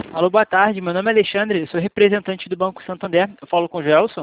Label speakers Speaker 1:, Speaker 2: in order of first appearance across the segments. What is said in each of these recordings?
Speaker 1: Alô, boa tarde. Meu nome é Alexandre, eu sou representante do Banco Santander. Eu falo com o Gelson.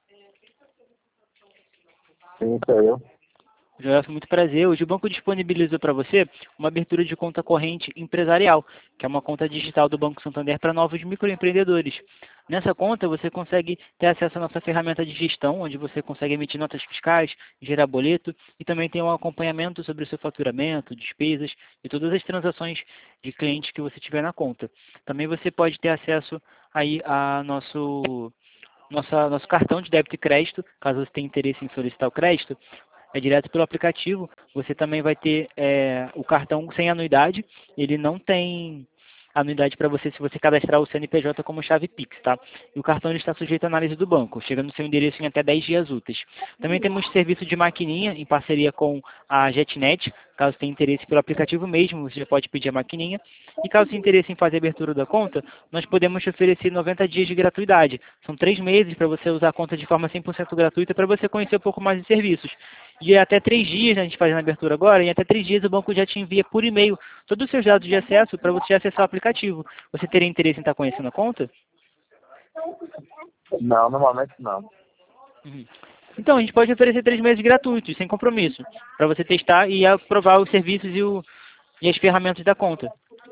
Speaker 2: Sim, sou eu.
Speaker 1: Gelson, muito prazer. Hoje o banco disponibilizou para você uma abertura de conta corrente empresarial, que é uma conta digital do Banco Santander para novos microempreendedores. Nessa conta, você consegue ter acesso à nossa ferramenta de gestão, onde você consegue emitir notas fiscais, gerar boleto e também tem um acompanhamento sobre o seu faturamento, despesas e todas as transações de clientes que você tiver na conta. Também você pode ter acesso aí a nosso cartão de débito e crédito, caso você tenha interesse em solicitar o crédito, é direto pelo aplicativo. Você também vai ter o cartão sem anuidade, ele não tem anuidade para você se você cadastrar o CNPJ como chave Pix, tá? E o cartão ele está sujeito à análise do banco, chega no seu endereço em até 10 dias úteis. Também temos serviço de maquininha em parceria com a JetNet, caso tenha interesse pelo aplicativo mesmo, você já pode pedir a maquininha. E caso tenha interesse em fazer a abertura da conta, nós podemos te oferecer 90 dias de gratuidade. São 3 meses para você usar a conta de forma 100% gratuita para você conhecer um pouco mais de serviços. E até 3 dias, né, a gente fazendo a abertura agora, e até 3 dias o banco já te envia por e-mail todos os seus dados de acesso para você acessar o aplicativo. Você teria interesse em estar conhecendo a conta?
Speaker 2: Não, normalmente não.
Speaker 1: Uhum. Então, a gente pode oferecer 3 meses gratuitos, sem compromisso, para você testar e aprovar os serviços e as ferramentas da conta.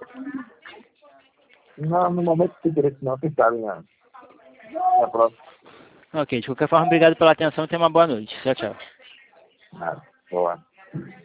Speaker 2: Não, no momento não tem interesse não, quem sabe, né? Na próxima.
Speaker 1: Ok, de qualquer forma, obrigado pela atenção e tenha uma boa noite. Tchau, tchau.
Speaker 2: Nada. Boa.